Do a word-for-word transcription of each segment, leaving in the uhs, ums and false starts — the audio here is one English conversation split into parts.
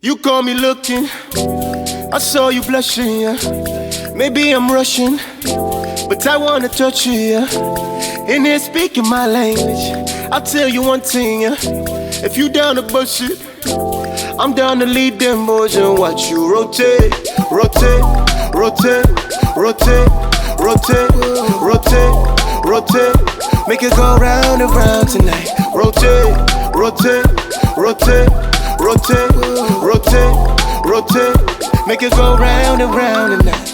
You call me looking, I saw you blushing, yeah. Maybe I'm rushing, but I wanna touch you, yeah. In here speaking my language, I'll tell you one thing, yeah. If you down to bust it, I'm down to lead them boys and watch you rotate, rotate, rotate, rotate, rotate, rotate, rotate. Make it go round and round tonight. Rotate, rotate, rotate, rotate, rotate, rotate. Make it go round and round tonight.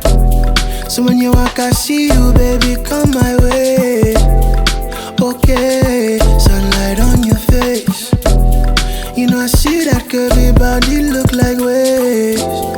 So when you walk, I see you, baby, come my way. Okay, sunlight on your face. You know I see that curvy body look like waves.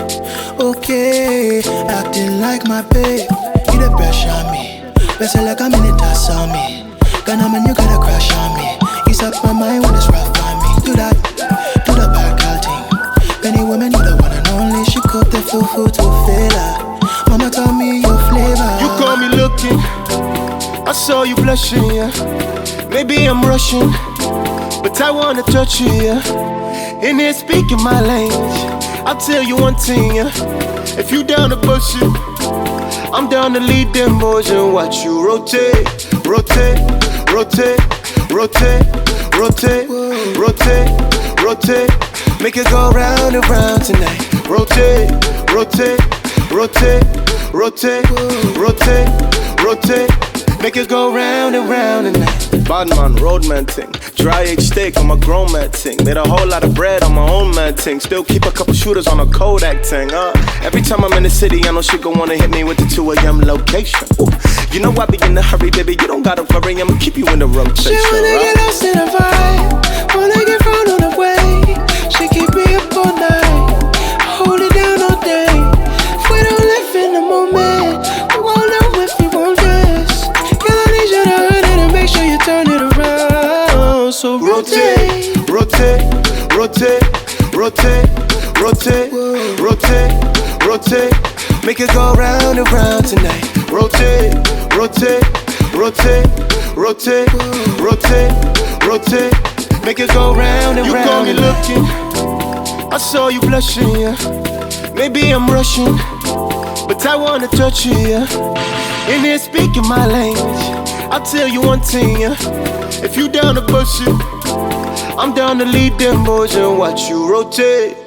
Okay, acting like my babe. You the pressure on me. Better like a minute I saw me. Gonna man, you gotta crush on me. Ease up my mind when it's rough on me. Do that, do the back thing. Many women, you the one and only. She cooked the fufu to filler. Mama told me your flavor. You call me looking, I saw you blushing, yeah. Maybe I'm rushing, but I wanna touch you, yeah. In here speaking my language, I'll tell you one thing, yeah. If you down to bust it, I'm down to lead them boys and watch you rotate, rotate, rotate, rotate, rotate, rotate, rotate. Make it go round and round tonight. Rotate, rotate, rotate, rotate, rotate, rotate. Make it go round and round tonight. Badman, roadman ting. Dry aged steak on my grown man ting. Made a whole lot of bread on my own man ting. Still keep a couple shooters on a Kodak ting. Uh. Every time I'm in the city, I know she gon' wanna hit me with the two a.m. location. Ooh. You know I be in a hurry, baby. You don't gotta worry, I'ma keep you in the rotation. She wanna right? get lost in a vibe, wanna get thrown on the way. She keep me up all night, hold it down all day. If we don't live in the moment, we won't know if we won't rest. Girl, I need you to hurt it and make sure you turn it around. So rotate, rotate, rotate, rotate, rotate, rotate, rotate. Make it go round and round tonight. Rotate, rotate, rotate, rotate, rotate, rotate. Make it go round and round. You call me looking, I saw you blushing, yeah. Maybe I'm rushing, but I wanna touch you, yeah. In here speaking my language, I'll tell you one thing, yeah. If you down to bust it, I'm down to lead them boys and watch you rotate.